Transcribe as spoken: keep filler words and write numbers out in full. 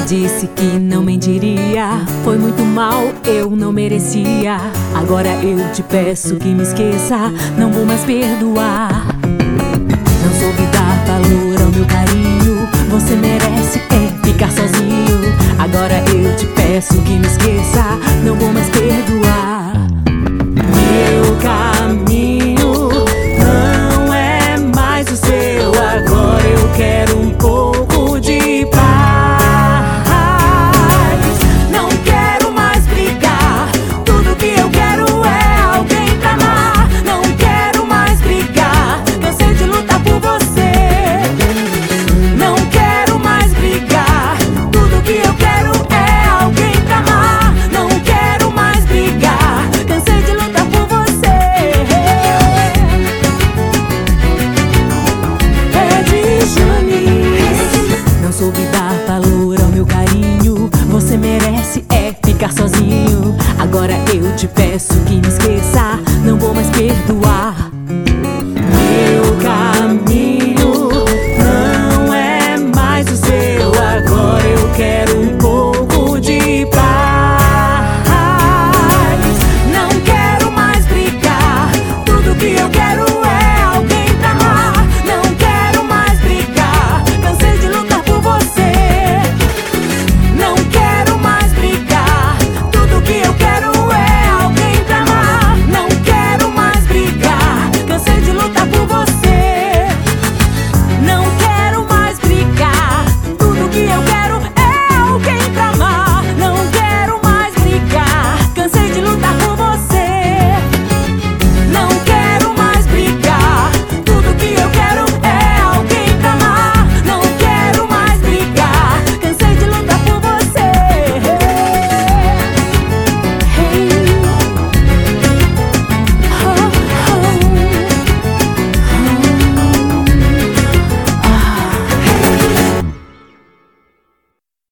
disse que não mentiria, foi muito mal, eu não merecia. Agora eu te peço que me esqueça, não vou mais perdoar. Não soube dar valor ao meu carinho, você merece é ficar sozinho. Agora eu te peço que me esqueça, não vou mais perdoar.